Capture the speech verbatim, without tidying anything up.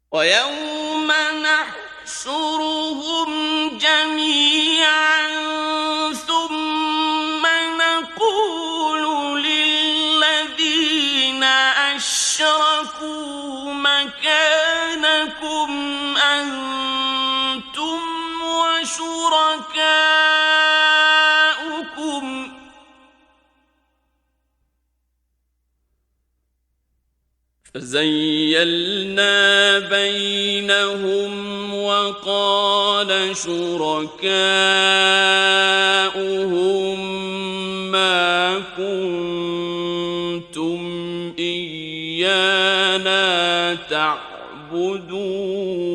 ويوم نحشرهم جميعا ثم نقول للذين أشركوا مكانكم أنتم وشركاؤكم فزيلنا بينهم وقال شركاؤهم ما كنتم إيانا تعبدون